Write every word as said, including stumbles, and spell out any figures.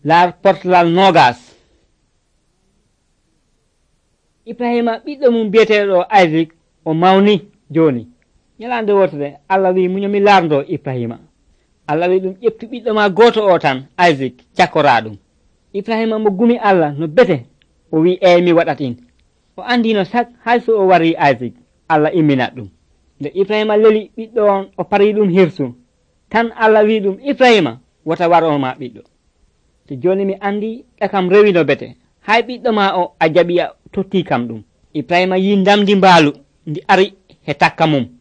laar portalal nogas. Ibrahima ɓiɗɗo mum biyeteɗo Isaac o mawni joni. Ñalande wotere Allah wi muñomi laardo Ibrahima. Allah wi ɗum ƴettu ɓiɗɗo ma goto o tan Isaac cakkora ɗum. Ibrahima mo gumi Allah no bete o wi eyi mi waɗat in. O andino sak hayso o wari Isaac Allah imminat ɗum. Nde Ibrahima leli ɓiɗɗo on o pari ɗum hirsu tan Allah wi ɗum Ibrahima wota waroma ɓiɗɗo. To joni mi andi ɗakam rewi no bete hay ɓiɗɗo ma o a jaɓi a totti kam ɗum. Ibrahima yi ndamdi mbaalu ndi ari he takka mum.